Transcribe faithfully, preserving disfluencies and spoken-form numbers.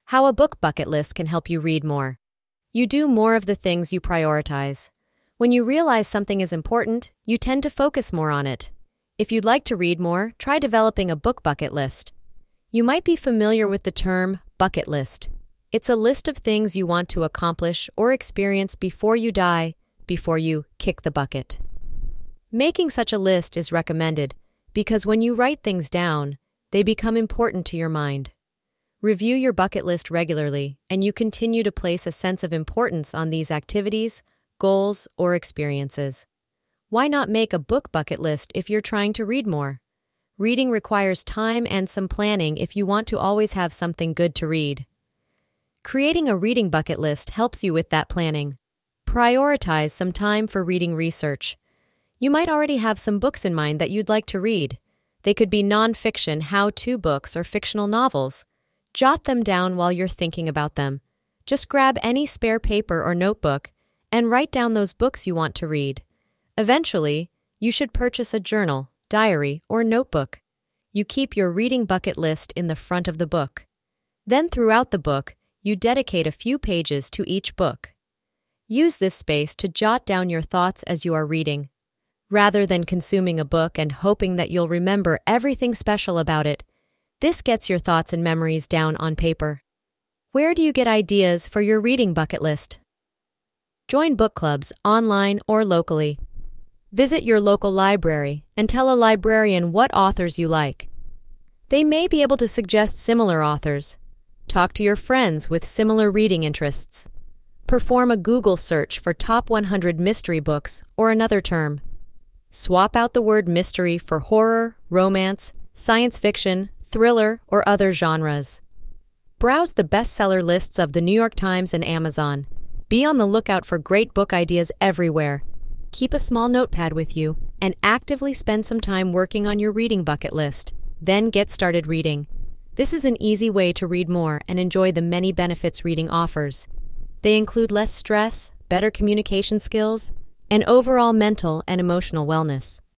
How a book bucket list can help you read more. You do more of the things you prioritize. When you realize something is important, you tend to focus more on it. If you'd like to read more, try developing a book bucket list. You might be familiar with the term bucket list. It's a list of things you want to accomplish or experience before you die, before you kick the bucket. Making such a list is recommended because when you write things down, they become important to your mind. Review your bucket list regularly, and you continue to place a sense of importance on these activities, goals, or experiences. Why not make a book bucket list if you're trying to read more? Reading requires time and some planning if you want to always have something good to read. Creating a reading bucket list helps you with that planning. Prioritize some time for reading research. You might already have some books in mind that you'd like to read. They could be nonfiction, how-to books, or fictional novels. Jot them down while you're thinking about them. Just grab any spare paper or notebook and write down those books you want to read. Eventually, you should purchase a journal, diary, or notebook. You keep your reading bucket list in the front of the book. Then throughout the book, you dedicate a few pages to each book. Use this space to jot down your thoughts as you are reading. Rather than consuming a book and hoping that you'll remember everything special about it, this gets your thoughts and memories down on paper. Where do you get ideas for your reading bucket list? Join book clubs online or locally. Visit your local library and tell a librarian what authors you like. They may be able to suggest similar authors. Talk to your friends with similar reading interests. Perform a Google search for top one hundred mystery books or another term. Swap out the word mystery for horror, romance, science fiction, thriller, or other genres. Browse the bestseller lists of the New York Times and Amazon. Be on the lookout for great book ideas everywhere. Keep a small notepad with you and actively spend some time working on your reading bucket list. Then get started reading. This is an easy way to read more and enjoy the many benefits reading offers. They include less stress, better communication skills, and overall mental and emotional wellness.